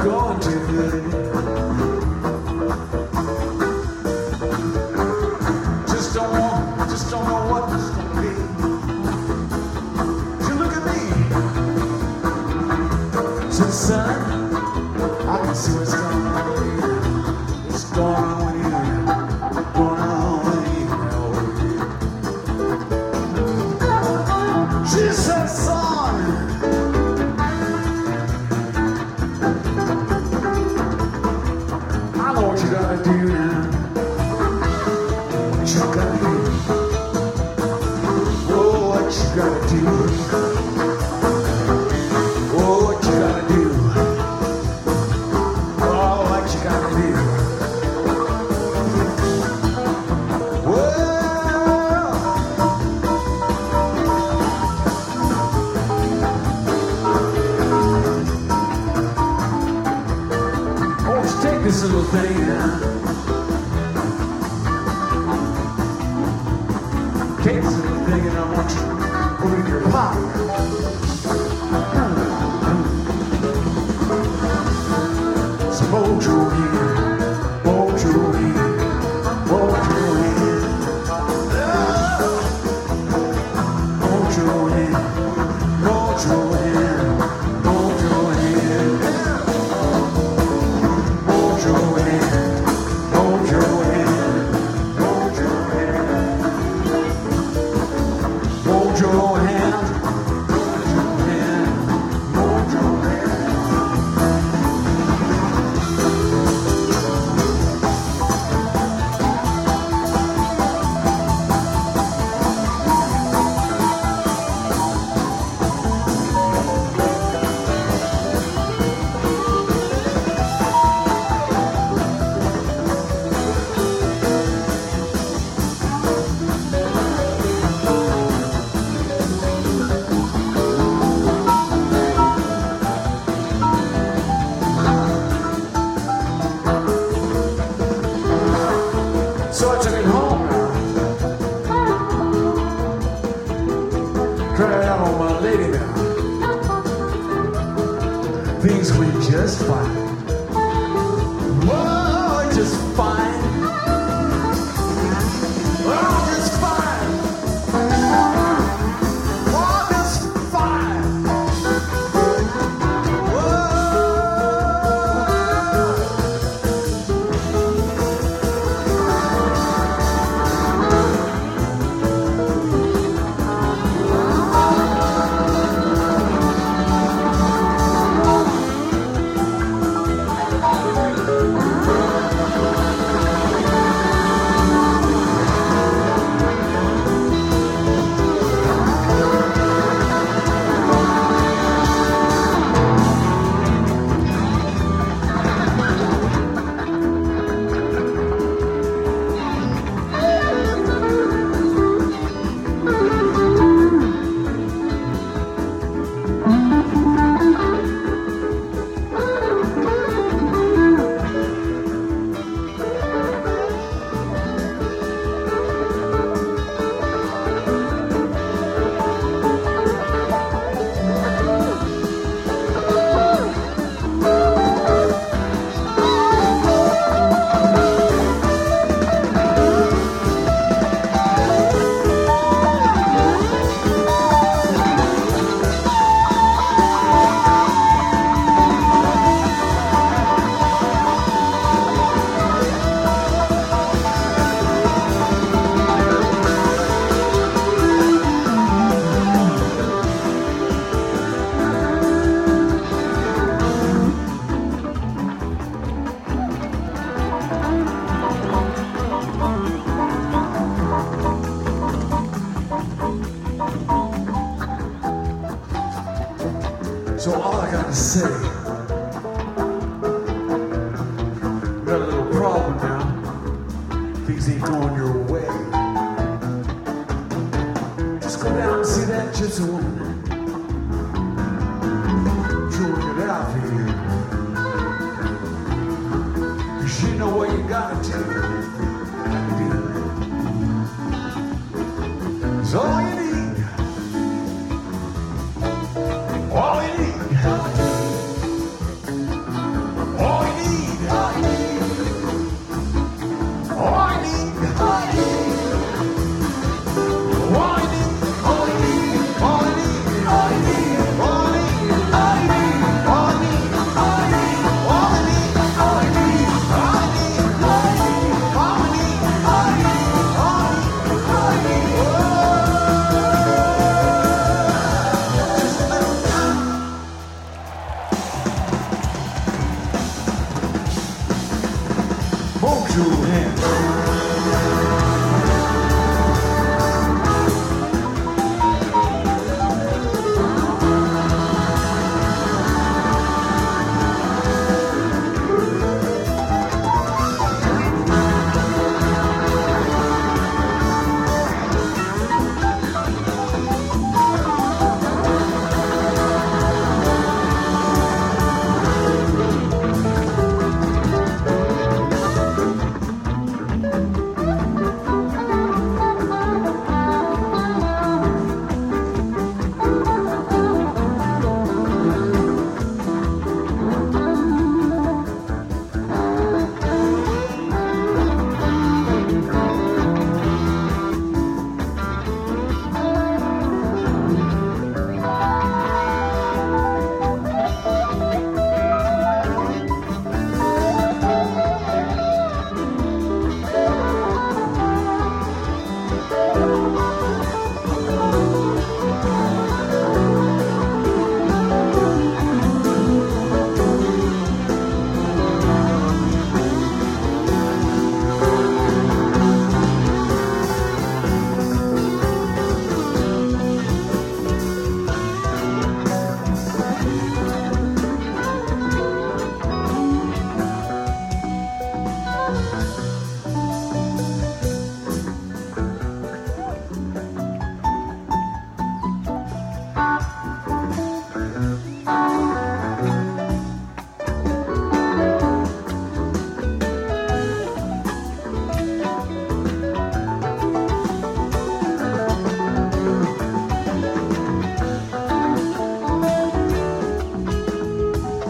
going too good. Just don't know what it's gonna be. You look at me, so son, I can see what's going on with you. What's going on with you? Going on with you? She said, son, I know what you gotta do now. What you gotta do? Oh, what you gotta do? Oh, what you gotta do? Oh, what you gotta do? Oh, let's take this little thing now. Take this little thing and I want you to put it in your pocket. So hold your hand, hold your hand, hold your hand. Hold your hand, hold your hand, hold your hand. Hold your hand, hold your hand, hold your hand. Hold your hand, hold your hand, hold your hand. So I took it home now. Tried it out on my lady now. Things went just fine. Whoa, just fine. Oh, just fine. Oh, just fine. Whoa. So all I got to say, got a little problem now. Things ain't going your way. Just go down and see that gypsy woman. She'll work it out for you. 'Cause she know what you gotta do. It's all you need. All you need. two hands.